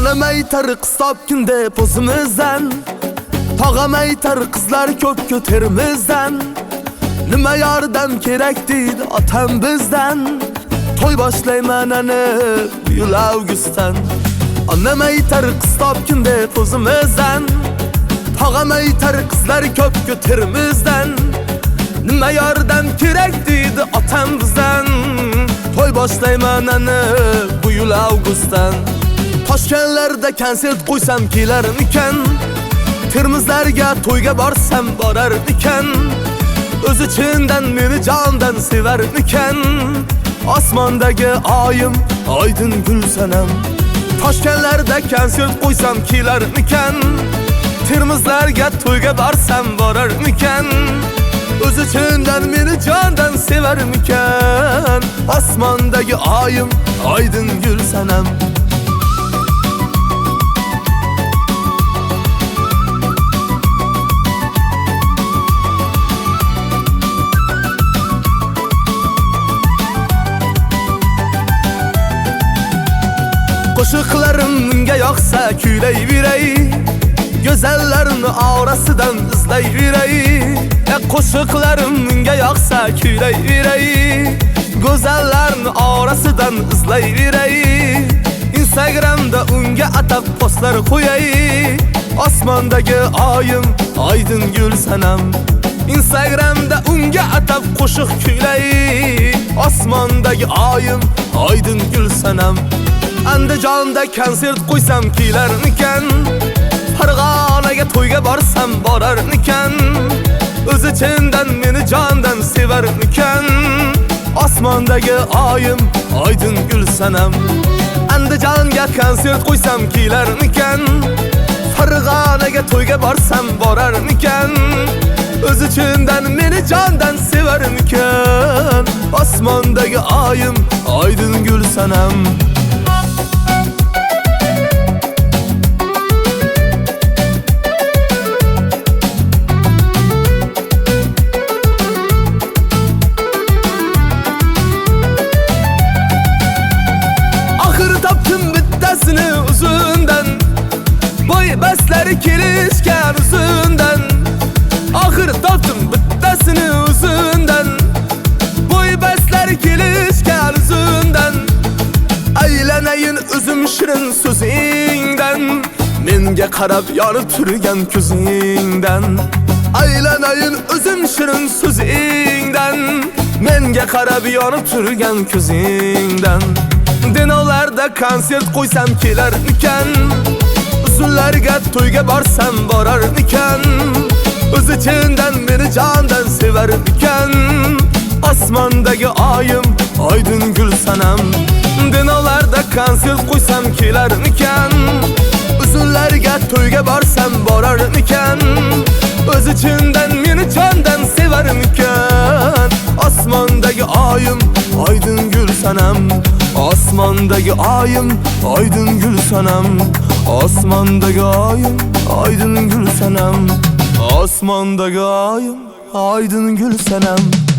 Anam aytar qıstap günde pozimizdan, tağam aytar qizlar ko'p ko'terimizdan. Nima yordam kerak deydi otam bizdan, to'y boshlayman ana bu yil avgustdan. Anam aytar qıstap günde pozimizdan, tağam aytar qizlar ko'p ko'terimizdan. Nima yordam kerak deydi otam bizdan, to'y boshlayman ana bu yil avgustdan. Toshkentlarda konsert qo'ysam kelarmikan, Termizlarga to'yga borsam borarmikan, o'zi chindan meni jondan sevarmikan. Osmondagi oyim oydin gul sanam. Toshkentlarda konsert qo'ysam kelarmikan, Termizlarga to'yga borsam borarmikan, o'zi chindan meni jondan sevarmikan. Osmondagi oyim oydin gul sanam. Qo'shiqlarim unga yoqsa kuylayveray, go'zallarni orasidan izlayveray. Qo'shiqlarim unga yoqsa kuylayveray, go'zallarni orasidan izlayveray. Instagramda unga atab postlar qo'yay, osmondagi oyim oydin gul sanam. Instagramda unga atab qo'shiq kuylay, osmondagi oyim oydin gul sanam. Andijonda konsert qo'ysam kelarmikan, Farg'onaga to'yga borsam borarmikan, o'zi chindan meni jondan sevarmikan. Osmondagi oyim oydin gul sanam. Andijonga konsert qo'ysam kelarmikan, Farg'onaga to'yga borsam borarmikan, o'zi chindan meni jondan sevarmikan. Osmondagi oyim oydin gul sanam. Uzundan boy basları kelishgan uzundan, oxir topdim bittasini uzundan, boy basları kelishgan uzundan. Aylanayin o'zim shirin so'zingdan, menga qarab yonib turgan ko'zingdan. Aylanayin o'zim shirin so'zingdan, menga qarab yonib turgan ko'zingdan. Denovlarda konsert qo'ysam kelarmikan, uzunlarga to'yga borsam borarmikan, o'zi chindan meni jondan sevarmikan. Osmondagi oyim oydin gul sanam. Denovlarda konsert qo'ysam kelarmikan, uzunlarga to'yga borsam borarmikan, o'zi chindan meni jondan sevarmikan. Osmondagi oyim oydin gul sanam. Osmondagi oyim oydin gul sanam. Osmondagi oyim oydin gul sanam. Osmondagi oyim oydin gul sanam.